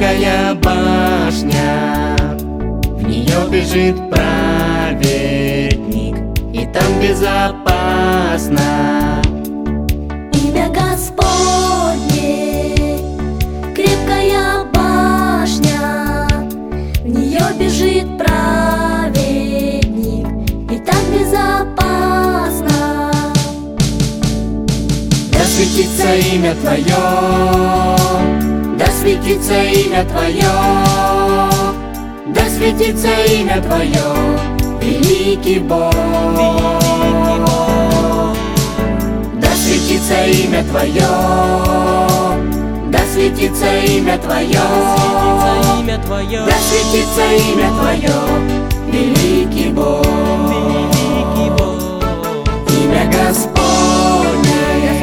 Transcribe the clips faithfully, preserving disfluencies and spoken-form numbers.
крепкая башня, в нее бежит праведник, и там безопасно. Имя Господне, крепкая башня, в нее бежит праведник, и там безопасно. Да светится имя Твое, да светится имя Твое, да светится имя Твое, великий Бог. Да светится имя Твое, да светится имя Твое, да светится имя Твое, великий Бог. Имя Господне,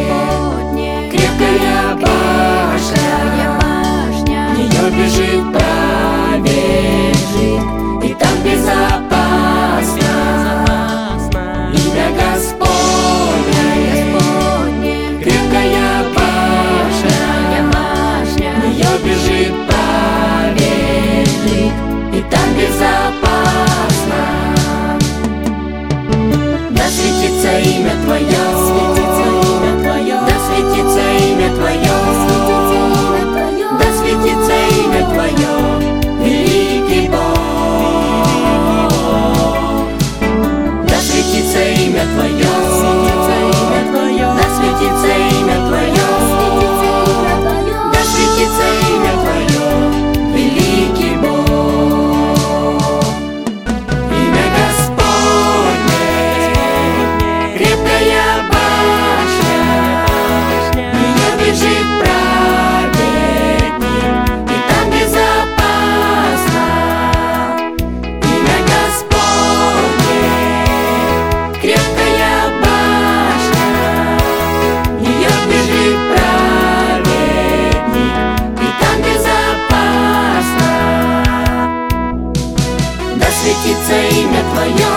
крепкая башня, в нее бежит праведник, и там безопасно. Имя Господне, крепкая башня, в нее бежит праведник, и там безопасно. Да светится имя Твое, да светится имя Твое, да светится имя Твое, великий Бог. Да светится имя Твое, да светится имя Твое, да светится имя Твое, великий Бог. Имя Господне, крепкая башня, в нее бежит праведник, и там безопасно. Имя Господне, крепкая башня, в нее бежит праведник, и там безопасно. Да светится имя Твое,